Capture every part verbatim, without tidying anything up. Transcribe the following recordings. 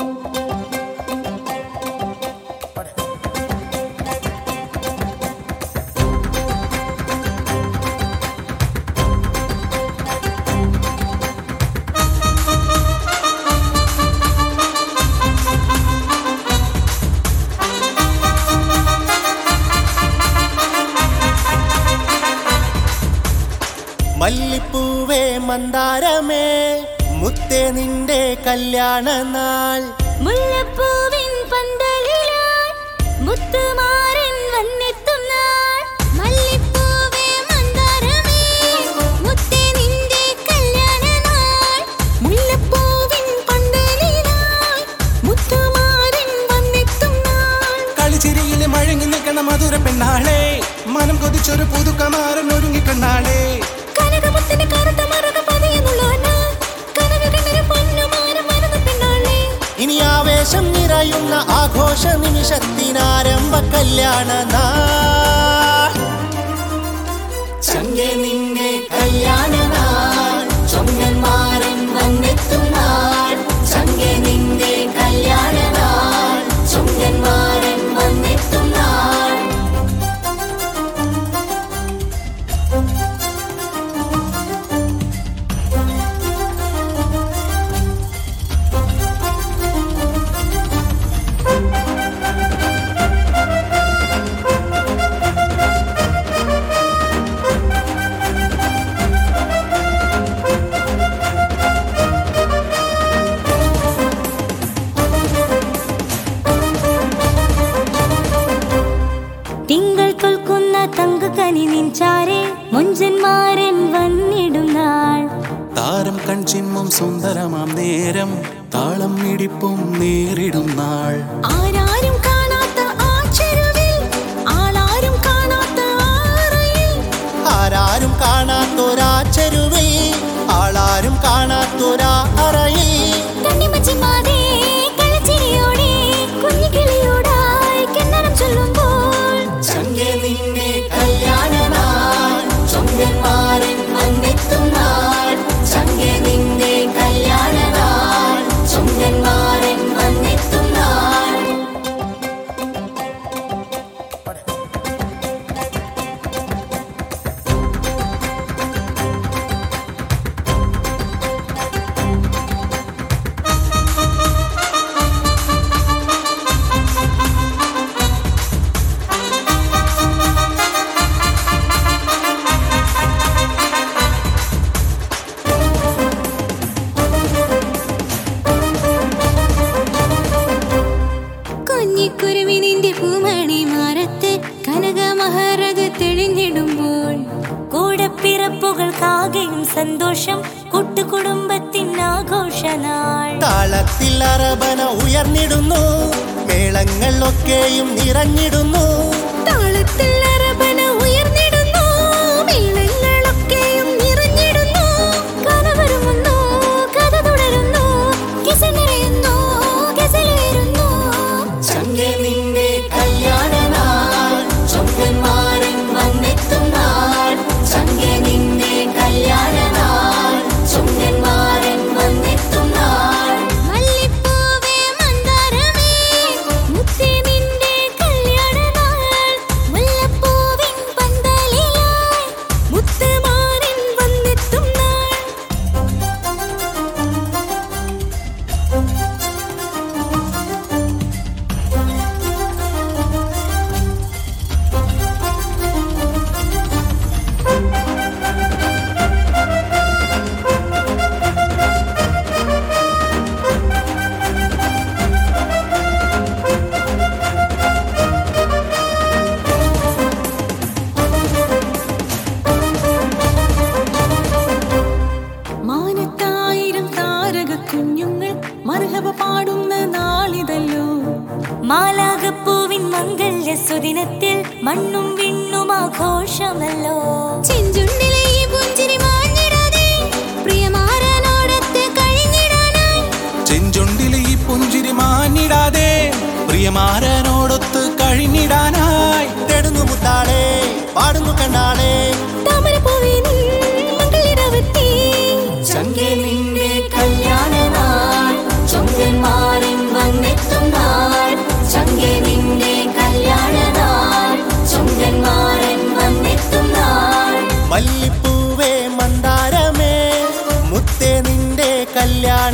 മല്ലിപ്പൂവേ മന്ദാരമേ മുത്തേ നിന്റെ കല്യാണ നാൾ മുല്ലപ്പൂവിൻ പന്തലിലായി മുത്തുമാരൻ വന്നെത്തും നാൾ മല്ലിപ്പൂവേ മന്ദാരമേ മുത്തേ നിന്റെ കല്യാണ നാൾ മുല്ലപ്പൂവിൻ പന്തലിലായി മുത്തുമാരൻ വന്നെത്തും നാൾ കളിച്ചിരിയിൽ മഴങ്ങി നിൽക്കണ മധുര പെണ്ണാളെ മനം കൊതിച്ചൊരു പുതുക്കമാരൻ ഒരുങ്ങി കണ്ണാളെ ഇനി ആവേശം നിറയുന്ന ആഘോഷ നിമിഷത്തിനാരംഭ കല്യാണ നാൾ ചങ്കേ നിന്റെ കല്യാണ നാൾ ചൊങ്കന്മാരൻ വന്നെത്തും നാൾ ചങ്കേ നിന്റെ കല്യാണ നാൾ ചൊങ്കന്മാരൻ വന്നെത്തും നാൾ തിങ്കൾ കൊൽക്കുന്ന തങ്കക്കനി നിൻചാരെ മുഞ്ചന്മാരൻ വന്നിടും നാൾ താരം കൺചിമ്മും സുന്ദരമാം നേരം താളം ഇടിപ്പും നേരിടും നാൾ ആരാരും കാണാത്ത ആ ചെരുവിൽ ആളാരും കാണാത്ത ആറയിൽ ആരാരും കാണാത്തൊരാ ചെരുവിൽ ആളാരും കാണാത്തൊരാ അറയിൽ കണ്ണിമച്ചിമാതേ കളച്ചിരിയോടെ കുഞ്ഞിക്കിളിയോടായി കിന്നരം ചൊല്ലുമ്പോൾ ചങ്കേ നിന്റെ കല്യാണ നാൾ ചൊങ്കന്മാരൻ വന്നെത്തും നാൾ ചങ്കേ നിന്റെ കല്യാണ നാൾ ചൊങ്കന്മാരൻ വന്നെത്തും നാൾ കുഞ്ഞിക്കുരുവിനിന്റെ പൂമണി മാറത്ത് കനകമഹാരക തെളിഞ്ഞിടുമ്പോൾ കൂടപ്പിറപ്പുകൾക്കാകെയും സന്തോഷം കൂട്ടുകുടുംബത്തിൻ ആഘോഷനാൾ താളത്തിൽ അറബന ഉയർന്നിടുന്നു മേളങ്ങളൊക്കെയും നിറഞ്ഞിടുന്നു താളത്തിൽ അറബന ഉയർന്നിടുന്നു മേളങ്ങളൊക്കെയും നിറഞ്ഞിടുന്നു കനവരുന്നു കഥ തുടരുന്നു കിസ നിറയുന്നു ഗസലുയരുന്നു ചങ്കേ നിന്റെ കല്യാണ നാൾ ചൊങ്കന്മാരൻ വന്നെത്തും നാൾ ചങ്കേ നിന്റെ കല്യാണ നാൾ ചൊങ്കന്മാരൻ വന്നെത്തും നാൾ മല്ലിപ്പൂവേ മന്ദാരമേ മുത്തേ നിന്റെ കല്യാണ നാൾ മുല്ലപ്പൂവിൻ പന്തലിലായി മുത്തുമാരൻ വന്നെത്തും നാൾ മാനത്തായിരം താരക കുഞ്ഞുങ്ങൾ മർഹബ പാടുന്ന നാളിതല്ലോ മാലാകപ്പൂവിൻ മംഗല്യ സുദിനത്തിൽ മണ്ണും വിണ്ണും ആഘോഷമല്ലോ ചെഞ്ചുണ്ടിലെ ഈ പുഞ്ചിരി മാഞ്ഞിടാതെ പ്രിയമാരനോടൊത്ത് കഴിഞ്ഞിടാനായി ചെഞ്ചുണ്ടിലെ ഈ പുഞ്ചിരി മാഞ്ഞിടാതെ പ്രിയമാരനോടൊത്ത് കഴിഞ്ഞിടാനായി തേടുന്നു മുത്താളെ പാടുന്നു കണ്ണാളെ താമരപ്പൂവിനിൻ മംഗല്യരാവത്തി ചങ്കേ നിന്റെ കല്യാണ നാൾ ചൊങ്കന്മാരൻ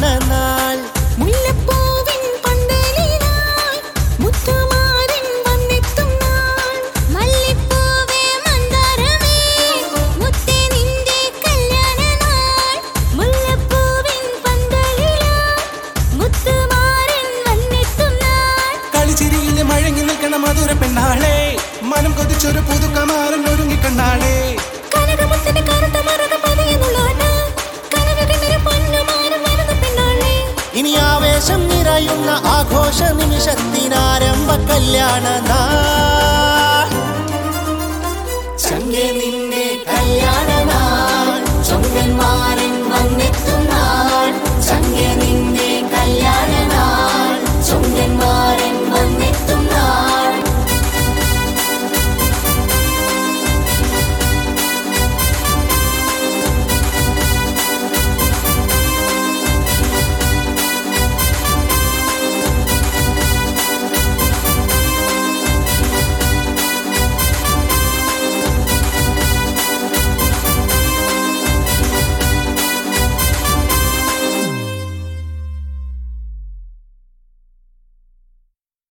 നാൾ. മുല്ലപ്പൂവിൻ പന്തലിലായി മുത്തുമാരൻ വന്നെത്തും നാൾ. മല്ലിപ്പൂവേ മന്ദാരമേ മുത്തേ നിന്റെ കല്യാണ നാൾ. മുല്ലപ്പൂവിൻ പന്തലിലായി മുത്തുമാരൻ വന്നെത്തും നാൾ. കളിച്ചിരിയിൽ മഴങ്ങി നിൽക്കണ മധുര പെണ്ണാളെ മനം കൊതിച്ചൊരു പുതുക്കമാരൻ ഒരുങ്ങിക്കണ്ണാളെ. കനകമുത്തിന്റെ കറുത്ത മറുക പതിയെന്നുള്ളോട്ട കനകകിന്നൊരു പൊന്നുമാരൻ വരുന്ന പെണ്ണാളെ. ഇനി ആവേശം നിറയുന്ന ആഘോഷ നിമിഷത്തിനാരംഭ കല്യാണ നാൾ. ചങ്കേ നിന്റെ കല്യാണ നാൾ ചൊങ്കന്മാരെ